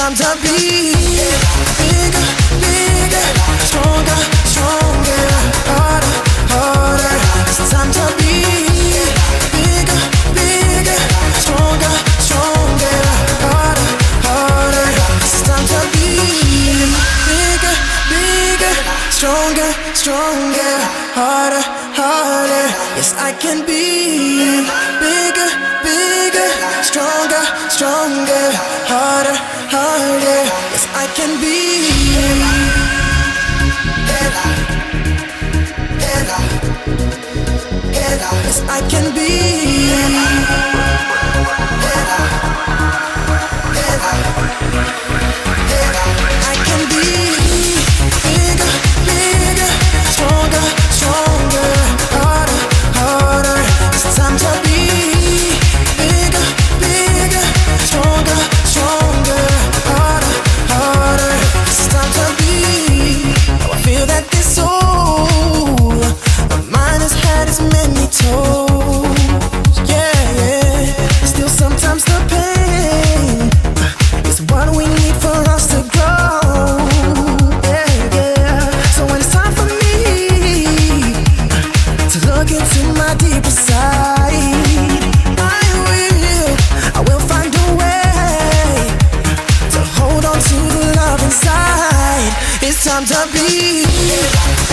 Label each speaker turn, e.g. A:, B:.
A: time to be bigger, bigger, stronger, stronger, harder, harder. It's time to be bigger, bigger, stronger, stronger, harder, harder. It's time to be bigger, bigger, stronger, stronger, harder, harder. Yes, I can be bigger, bigger, stronger, stronger, harder, harder. Yes, I can be. Yes, I can be. I can be bigger, bigger, stronger, stronger, harder, harder. It's time to be bigger, bigger, stronger, stronger, harder, harder. It's time to be. Now I feel that this soul of mine has had its many toes. Yeah, yeah. Still sometimes the pain is what we need for us to grow. Yeah, yeah. So when it's time for me to look into my deeper side, I will find a way to hold on to the love inside. It's time to be